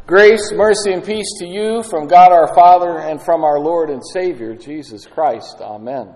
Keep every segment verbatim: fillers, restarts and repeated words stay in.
Grace, mercy, and peace to you from God our Father and from our Lord and Savior, Jesus Christ. Amen.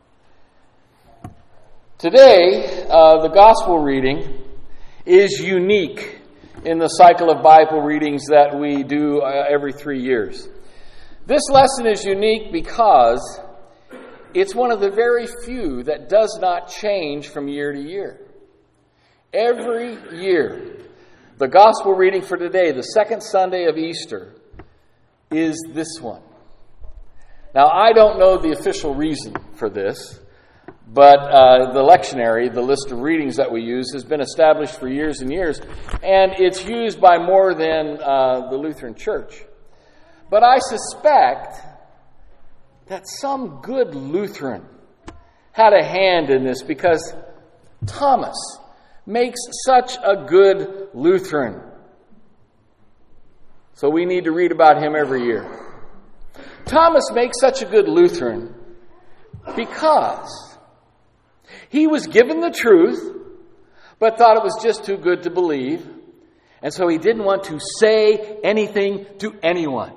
Today, uh, the Gospel reading is unique in the cycle of Bible readings that we do uh, every three years. This lesson is unique because it's one of the very few that does not change from year to year. Every year, the Gospel reading for today, the second Sunday of Easter, is this one. Now, I don't know the official reason for this, but uh, the lectionary, the list of readings that we use, has been established for years and years, and it's used by more than uh, the Lutheran Church. But I suspect that some good Lutheran had a hand in this because Thomas makes such a good Lutheran. So we need to read about him every year. Thomas makes such a good Lutheran because he was given the truth, but thought it was just too good to believe, and so he didn't want to say anything to anyone.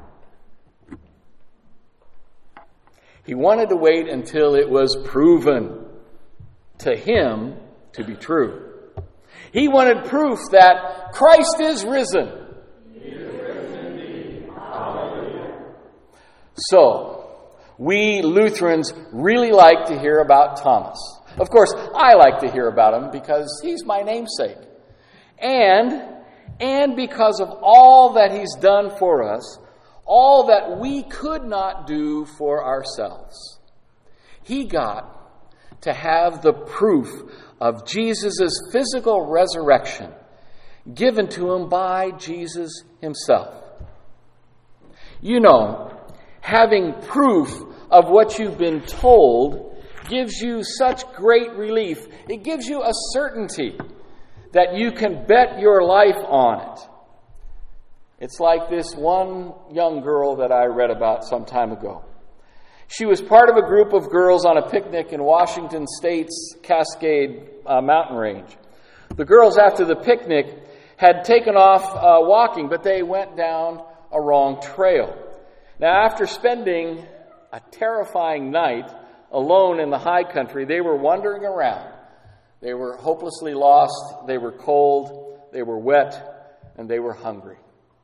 He wanted to wait until it was proven to him to be true. He wanted proof that Christ is risen. He is risen indeed. Hallelujah. So, we Lutherans really like to hear about Thomas. Of course, I like to hear about him because he's my namesake. And, and because of all that he's done for us, all that we could not do for ourselves. He got to have the proof of Jesus' physical resurrection given to him by Jesus himself. You know, having proof of what you've been told gives you such great relief. It gives you a certainty that you can bet your life on it. It's like this one young girl that I read about some time ago. She was part of a group of girls on a picnic in Washington State's Cascade uh, mountain range. The girls, after the picnic, had taken off uh, walking, but they went down a wrong trail. Now, after spending a terrifying night alone in the high country, they were wandering around. They were hopelessly lost, they were cold, they were wet, and they were hungry.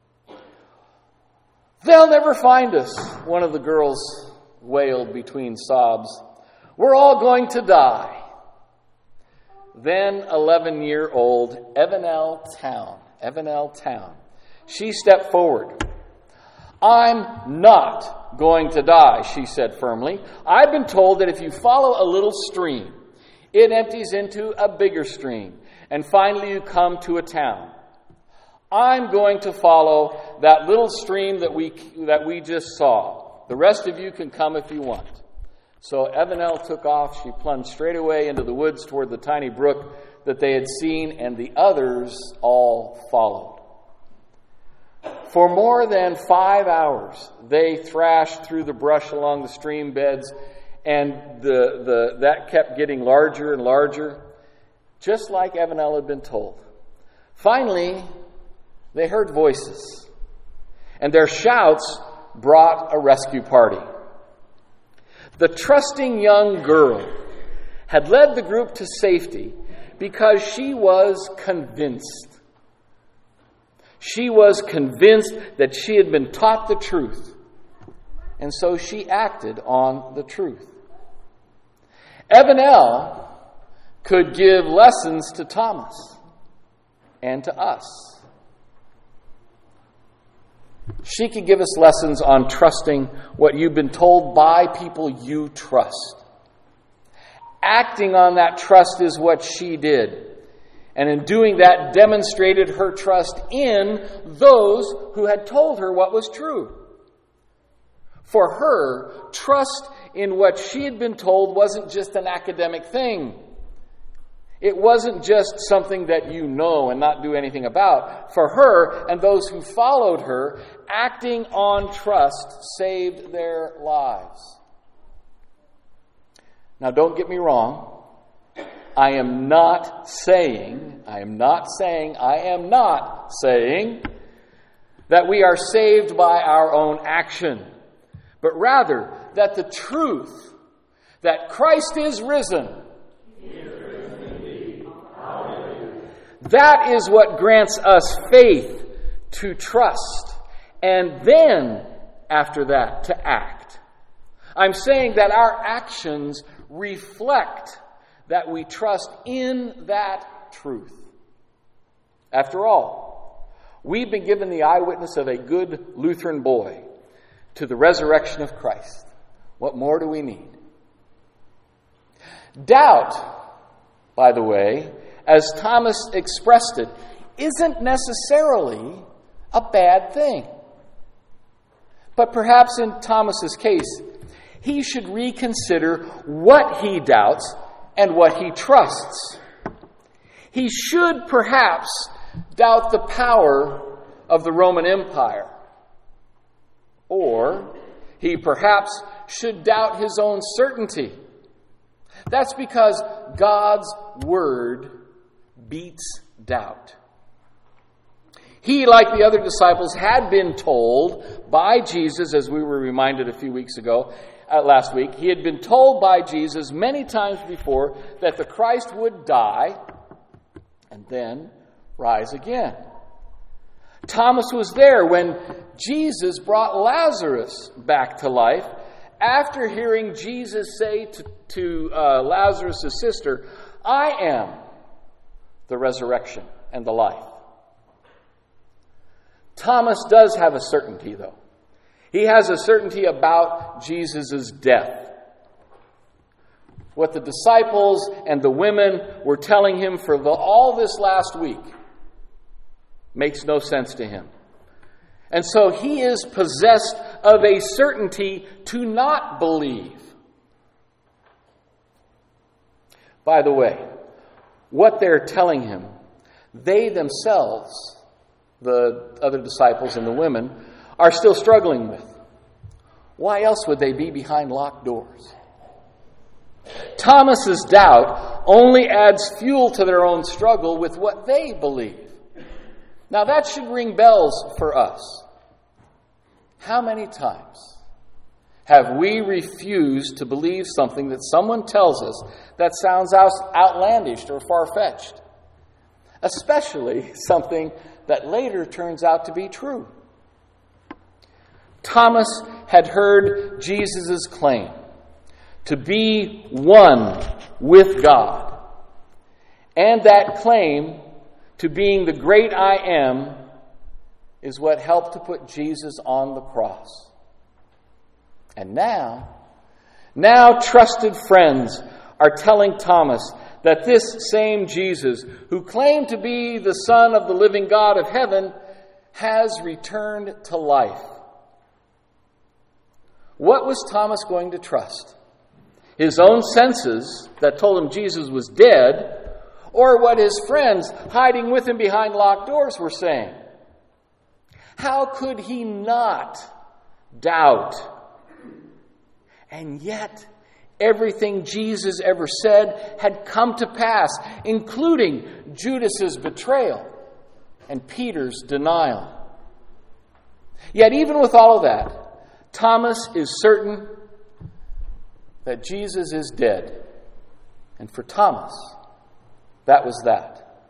"They'll never find us," one of the girls wailed between sobs. "We're all going to die." Then eleven-year-old Evanel Town, Evanel Town, she stepped forward. "I'm not going to die," she said firmly. "I've been told that if you follow a little stream, it empties into a bigger stream, and finally you come to a town. I'm going to follow that little stream that we that we just saw. The rest of you can come if you want." So Evanel took off. She plunged straight away into the woods toward the tiny brook that they had seen, and the others all followed. For more than five hours, they thrashed through the brush along the stream beds, and the, the that kept getting larger and larger, just like Evanel had been told. Finally, they heard voices, and their shouts brought a rescue party. The trusting young girl had led the group to safety because she was convinced. She was convinced that she had been taught the truth, and so she acted on the truth. Evanel could give lessons to Thomas and to us. She could give us lessons on trusting what you've been told by people you trust. Acting on that trust is what she did. And in doing that, demonstrated her trust in those who had told her what was true. For her, trust in what she had been told wasn't just an academic thing. It wasn't just something that you know and not do anything about. For her and those who followed her, acting on trust saved their lives. Now, don't get me wrong. I am not saying, I am not saying, I am not saying that we are saved by our own action, but rather that the truth that Christ is risen, that is what grants us faith to trust, and then, after that, to act. I'm saying that our actions reflect that we trust in that truth. After all, we've been given the eyewitness of a good Lutheran boy to the resurrection of Christ. What more do we need? Doubt, by the way, as Thomas expressed it, isn't necessarily a bad thing. But perhaps in Thomas's case, he should reconsider what he doubts and what he trusts. He should perhaps doubt the power of the Roman Empire. Or he perhaps should doubt his own certainty. That's because God's word beats doubt. He, like the other disciples, had been told by Jesus, as we were reminded a few weeks ago, uh, last week, he had been told by Jesus many times before that the Christ would die and then rise again. Thomas was there when Jesus brought Lazarus back to life after hearing Jesus say to, to uh, Lazarus' sister, "I am the resurrection and the life." Thomas does have a certainty, though. He has a certainty about Jesus' death. What the disciples and the women were telling him for the, all this last week makes no sense to him. And so he is possessed of a certainty to not believe. By the way, what they're telling him, they themselves, the other disciples and the women, are still struggling with. Why else would they be behind locked doors? Thomas's doubt only adds fuel to their own struggle with what they believe. Now that should ring bells for us. How many times have we refused to believe something that someone tells us that sounds outlandish or far-fetched? Especially something that later turns out to be true. Thomas had heard Jesus' claim to be one with God, and that claim to being the great I am is what helped to put Jesus on the cross. And now, now trusted friends are telling Thomas that this same Jesus, who claimed to be the Son of the living God of heaven, has returned to life. What was Thomas going to trust? His own senses that told him Jesus was dead, or what his friends hiding with him behind locked doors were saying? How could he not doubt? And yet, everything Jesus ever said had come to pass, including Judas's betrayal and Peter's denial. Yet even with all of that, Thomas is certain that Jesus is dead. And for Thomas, that was that.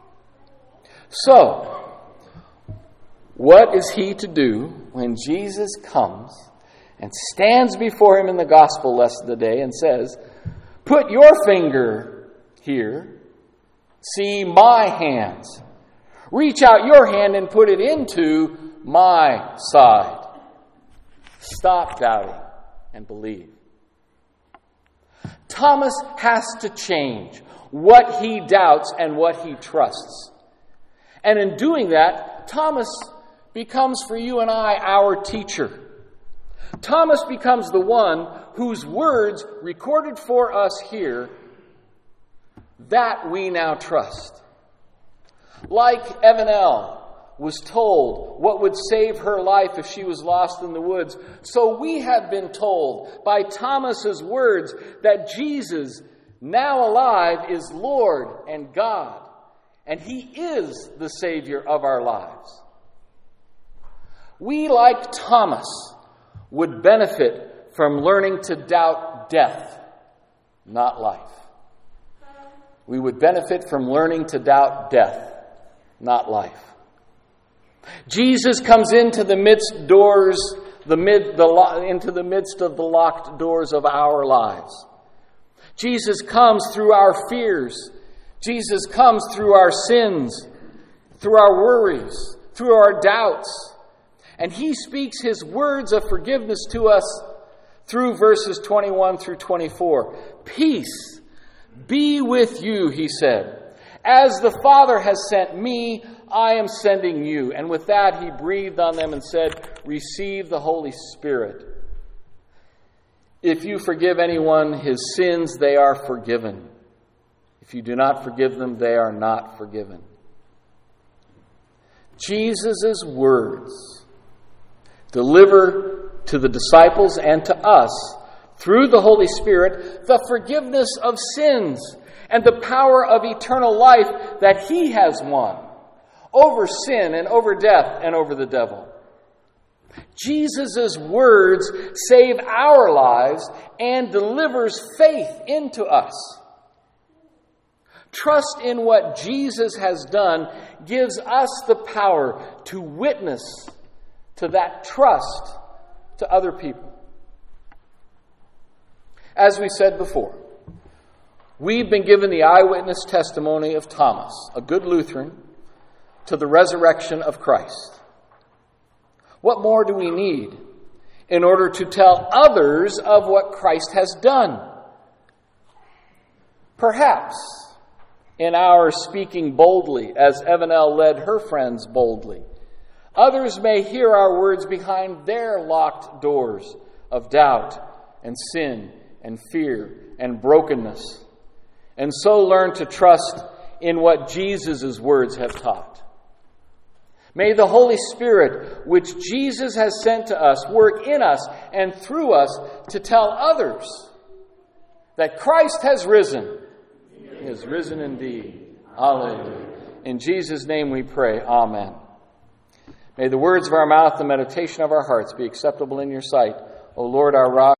So, what is he to do when Jesus comes and stands before him in the gospel lesson today and says, "Put your finger here. See my hands. Reach out your hand and put it into my side. Stop doubting and believe." Thomas has to change what he doubts and what he trusts. And in doing that, Thomas becomes for you and I our teacher. Thomas becomes the one whose words recorded for us here that we now trust. Like Evanel was told what would save her life if she was lost in the woods, so we have been told by Thomas's words that Jesus, now alive, is Lord and God, and he is the Savior of our lives. we, like Thomas, would benefit from learning to doubt death, not life. We would benefit from learning to doubt death, not life. Jesus comes into the midst doors, the mid, the into the midst of the locked doors of our lives. Jesus comes through our fears. Jesus comes through our sins, through our worries, through our doubts. And he speaks his words of forgiveness to us through verses twenty-one through twenty-four. Peace be with you, he said. As the Father has sent me, I am sending you. And with that, he breathed on them and said, receive the Holy Spirit. If you forgive anyone his sins, they are forgiven. If you do not forgive them, they are not forgiven. Jesus' words deliver to the disciples and to us, through the Holy Spirit, the forgiveness of sins and the power of eternal life that he has won over sin and over death and over the devil. Jesus' words save our lives and delivers faith into us. Trust in what Jesus has done gives us the power to witness to that trust to other people. As we said before, we've been given the eyewitness testimony of Thomas, a good Lutheran, to the resurrection of Christ. What more do we need in order to tell others of what Christ has done? Perhaps in our speaking boldly, as Evanel led her friends boldly, others may hear our words behind their locked doors of doubt and sin and fear and brokenness, and so learn to trust in what Jesus' words have taught. May the Holy Spirit, which Jesus has sent to us, work in us and through us to tell others that Christ has risen. He has risen indeed. Hallelujah. In Jesus' name we pray. Amen. May the words of our mouth, the meditation of our hearts be acceptable in your sight, O Lord, our rock.